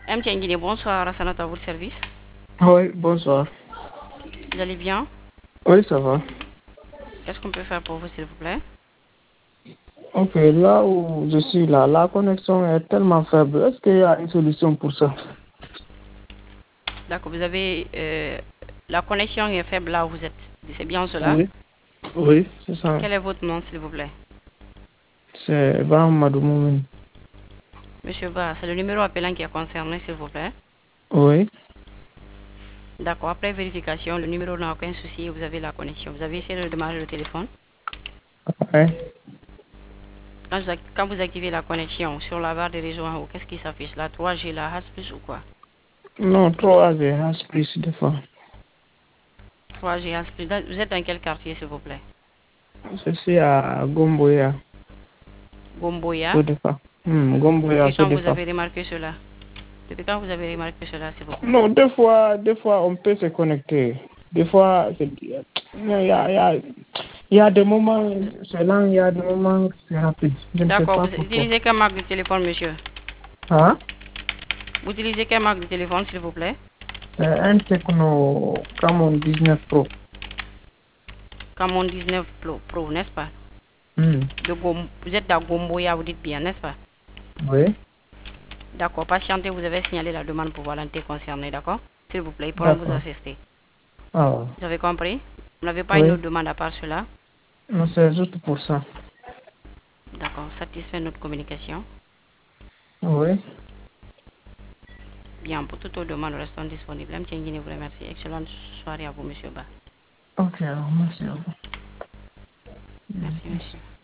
MTN Guinée, bonsoir, Rassanat à votre service. Oui, bonsoir. Vous allez bien? Oui, ça va. Qu'est-ce qu'on peut faire pour vous, s'il vous plaît? Ok, là où je suis là, la connexion est tellement faible. Est-ce qu'il y a une solution pour ça? D'accord, vous avez... la connexion est faible là où vous êtes. C'est bien cela? Oui, oui, c'est ça. Quel est votre nom, s'il vous plaît? C'est Bahamadou Moumen. Monsieur Ba, c'est le numéro appelant qui est concerné, s'il vous plaît. Oui, D'accord, après vérification, le numéro n'a aucun souci et vous avez la connexion. Vous avez essayé de démarrer le téléphone. oui. Quand vous activez la connexion sur la barre de réseau en haut, qu'est-ce qui s'affiche là? 3G, la hash plus ou quoi? Non, 3G, plus des fois. 3G hash plus. Vous êtes dans quel quartier, s'il vous plaît? Je suis à Gomboya, Gomboya. Sodefa. Gomboya, Depuis quand vous Sodefa. avez remarqué cela? Depuis quand vous avez remarqué cela, s'il vous plaît? Non, des fois, on peut se connecter. Des fois, il y a des moments, c'est lent, il y a des moments, c'est rapide. Je ne sais D'accord, pas vous pourquoi. utilisez quelle marque de téléphone, monsieur? Hein? Vous utilisez quelle marque de téléphone, s'il vous plaît? C'est un Tecno Camon 19 Pro. Camon 19 Pro, n'est-ce pas? Hmm. Vous êtes dans Gomboya, vous dites bien, n'est-ce pas? Oui, D'accord, patientez, vous avez signalé la demande pour volonté concernée, d'accord? S'il vous plaît, ils pourront vous d'accord. assister. Ah, Vous avez compris? Vous n'avez pas une oui, autre demande à part cela? non, c'est juste pour ça. D'accord, satisfait notre communication. Oui, Bien, pour toute autre demande, restons disponibles. M. Guinée vous remercie. Excellente soirée à vous, monsieur Ba. ok, alors merci à vous. Merci, monsieur.